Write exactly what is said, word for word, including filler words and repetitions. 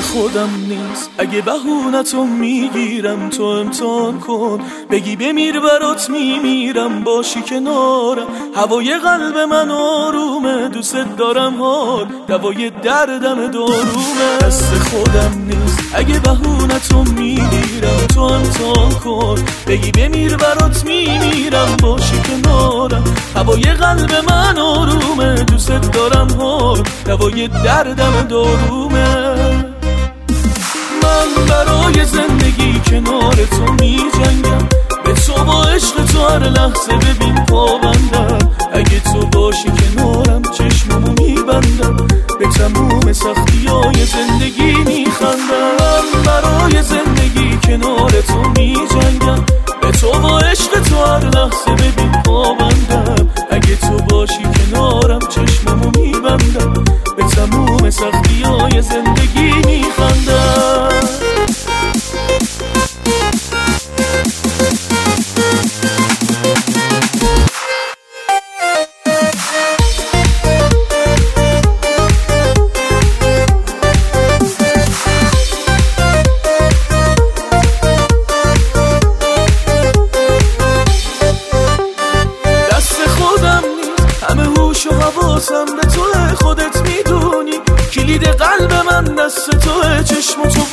خودم نیست. اگه بهونتو میگیرم تو امتحان کن، بگی بمیر برات میمیرم، باشی کنارم. هوای قلب من آرومه، دوست دارم حال دوای دردم دارومه. دست خودم نیست. اگه بهونتو میگیرم تو امتحان کن، بگی بمیر برات میمیرم، باشی کنارم. هوای قلب من آرومه، دوست دارم حال دوای دردم دارومه. من برای زندگی کنار تو می جنگم، به تو با عشق تو هر لحظه ببین پابندم. اگه تو باشی کنارم چشممو میبندم، به تموم سختی های زندگی میخندم. من برای زندگی کنار تو می جنگم، به تو با عشق تو هر لحظه ببین پابندم. اگه تو باشی کنارم چشممو میبندم، به تموم سختی های زندگی میخندم. حواسم به توه، خودت میدونی کلید قلب من دست توه. چشم تو